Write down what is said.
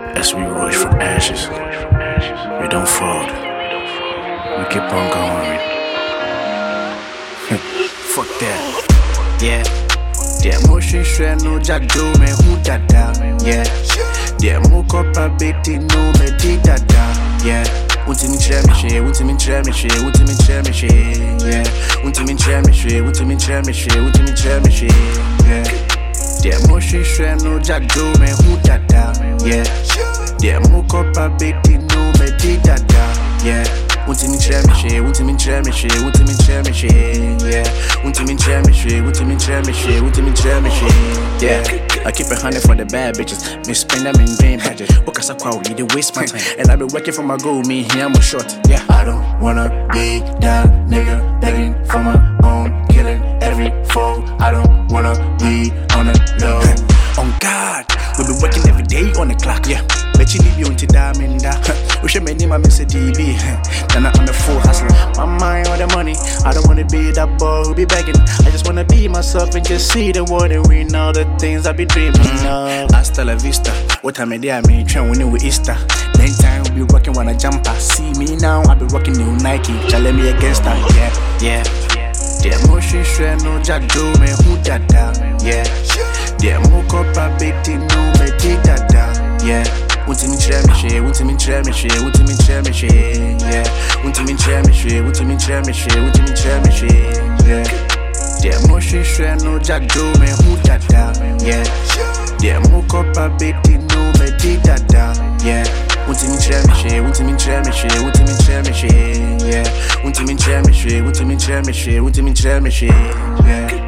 As we rise from ashes, we don't fold. We keep on going. Fuck that. Yeah. The emotion share no jack do me who dada. Yeah. The moko babiti no me di dada. Yeah. Ultimate championship, ultimate championship, ultimate championship. Yeah. Ultimate championship, ultimate championship, ultimate championship. Yeah. The emotion share no jack do me who dada. Yeah. The moko babiti no me di dada. Yeah. Ultimate championship, ultimate championship, ultimate championship. Yeah. Ultimate championship, ultimate championship, ultimate championship. Yeah. I keep 100 for the bad bitches. Me spend them in vain budget. Because I crowd, they waste my time. And I been working for my goal, me here I'm a short. Yeah. I don't wanna be that nigga begging for my own, killing every foe. I don't wanna be on the low. On God, we been working every day on the clock. Yeah. Bet you leave you until diamond. We should make him a Mr. DB. Then I'm the full hustler. My mind on the money. I don't wanna be that boy who be begging. I just wanna be myself and just see the world and win all the things I be dreaming of. Hasta la vista. What time of day I mean, train when it was Easter. Then time we be rocking when I jumper. See me now, I be rocking new Nike. Challenge me against that. Yeah. The emotion share no jack do me who dada. Yeah. The moko babiti no me di dada. Yeah. Ultimate championship, ultimate championship, ultimate championship. Yeah. Ultimate championship, ultimate championship, ultimate championship. Yeah. The emotion share no jack do me who dada. Yeah. The moko babiti no me di dada. Yeah. Ultimate championship, ultimate championship, ultimate championship. Yeah. Ultimate championship, ultimate championship, ultimate championship. Yeah.